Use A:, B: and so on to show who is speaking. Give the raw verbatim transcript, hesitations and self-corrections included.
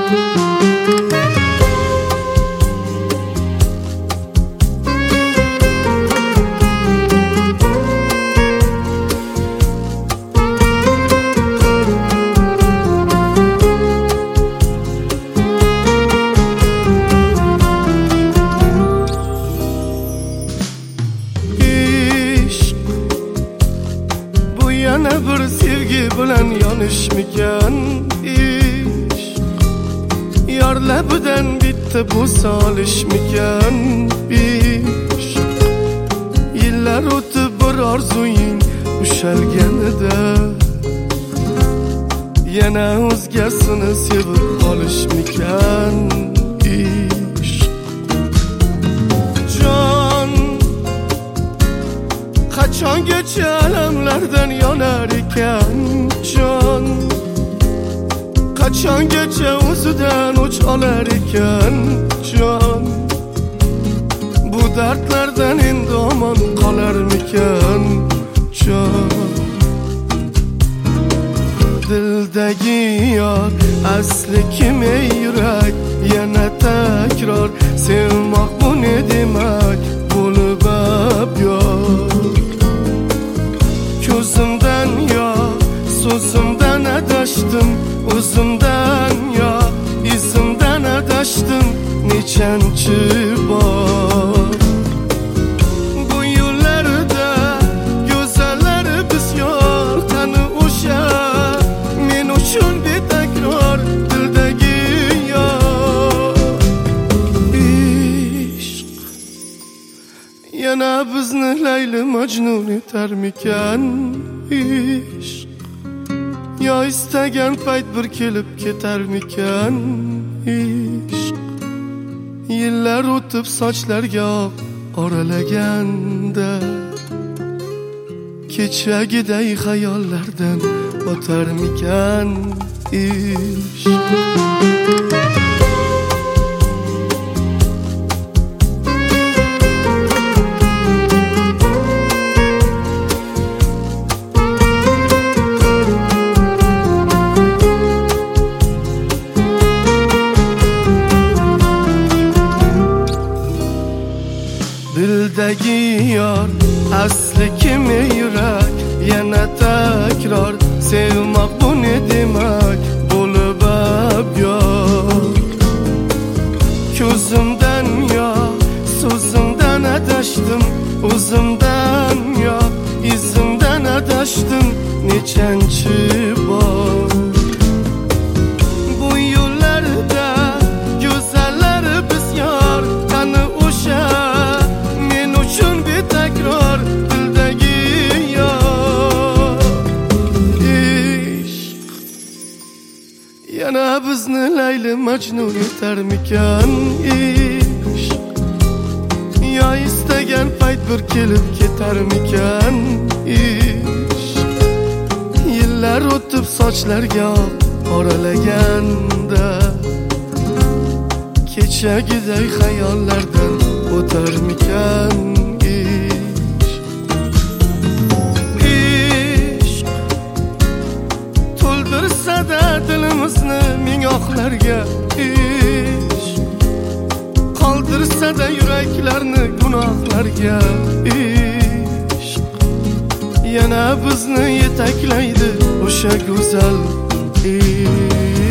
A: Yana bir sevgi bilan yonishmikan ish, yor labidan bitta bu solishmikan ish. Yillar o'tib bir orzuying ushalganida yana o'zgasini sevib qolishmikan ish. Jon qachongacha alamlardan yonar ekan jon, qachongacha o'zidan o'ch olar ekan jon, bu dardlardan endi omon qolarmikan jon. Dildagi yor asli kim ey yurak, yana takror sevmoq bu ne demak, bo'lib abyor. Ko'zimdan yo so'zimdan adashdim, o'zimdan yo izimdan adashdim nechanchi bor. Bu yo'llarda go'zallari bisyor, qani o'sha men uchun betakror dildagi yor. Ishq yana bizni Layli Majnun etarmikan ishq, yo istagan payt bir kelib ketarmikan ishq. Yillar o'tib sochlarga oq oralaganda kechagiday xayollardan o'tarmikan ishq. Dildagi yor asli kim ey yurak, yana takror sevmoq bu ne demak, bo'lib abyor. Ko'zimdan yo so'zimdan adashdim, o'zimdan yo izimdan adashdim nechanchi bor. Bu yo'llarda go'zallari bisyor, qani o'sha men uchun betakror dildagi yor. Ishq yana bizni Layli Majnun etarmikan ishq, yo istagan payt bir kelib ketarmikan ishq. Yillar o'tib sochlarga oq oralaganda kechagiday xayollardan o'tarmikan ishq. Ishq to'ldirsa-da dilimizni ming oqlarga ishq, qoldirsa-da yuraklarni gunohlarga ishq. Yana bizni yetaklaydi o'sha go'zal ishq.